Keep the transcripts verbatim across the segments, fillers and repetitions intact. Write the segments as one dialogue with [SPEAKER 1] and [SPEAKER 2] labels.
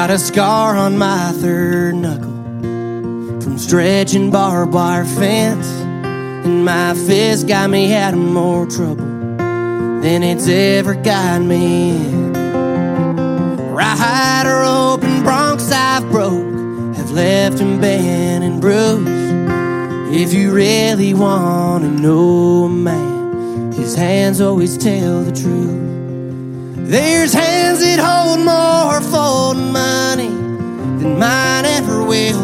[SPEAKER 1] got a scar on my third knuckle from stretching barbed wire fence, and my fist got me out of more trouble than it's ever got me in. Rider open broncs I've broke have left him bent and bruised. If you really want to know a man, his hands always tell the truth. There's hands that hold more folding money than mine ever will.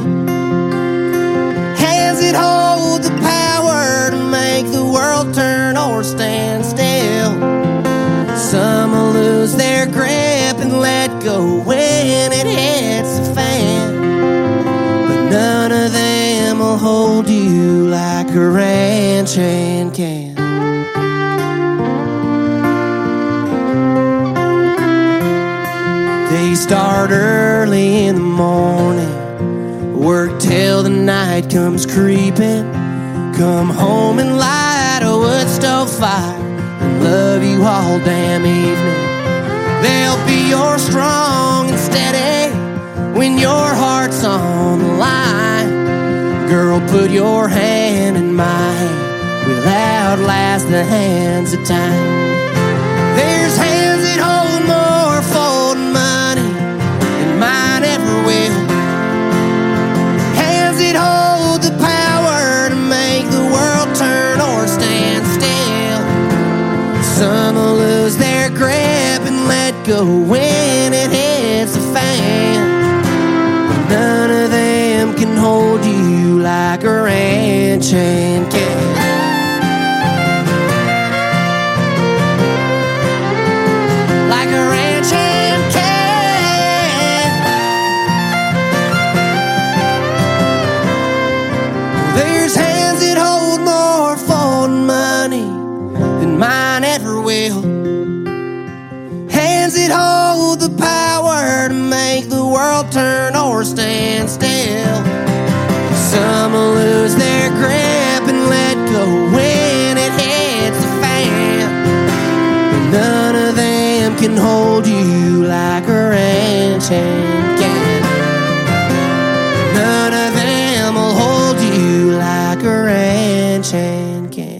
[SPEAKER 1] Hands that hold the power to make the world turn or stand still. Some will lose their grip and let go when it hits the fan, but none of them will hold you like a ranch hand can. They start early in the morning, work till the night comes creeping, come home and light a wood stove fire and love you all damn evening. They'll be your strong and steady when your heart's on the line. Girl, put your hand in my hand, we'll outlast the hands of time. There's hands that hold more folding money than mine ever will. Hands that hold the power to make the world turn or stand still. Some will lose their grip and let go when it hits the fan, but none of them can hold you like a ranch hand can. Like a ranch hand can. There's hands that hold more folding money than mine ever will. Hands that hold the power to make the world turn or stand still. Some will lose their grip and let go when it hits the fan, but none of them can hold you like a ranch hand can. None of them will hold you like a ranch hand can.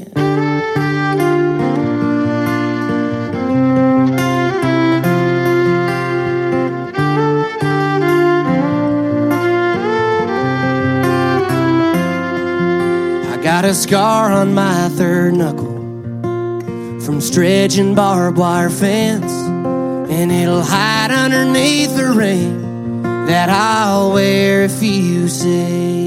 [SPEAKER 1] Got a scar on my third knuckle from stretching barbed wire fence, and it'll hide underneath the ring that I'll wear if you say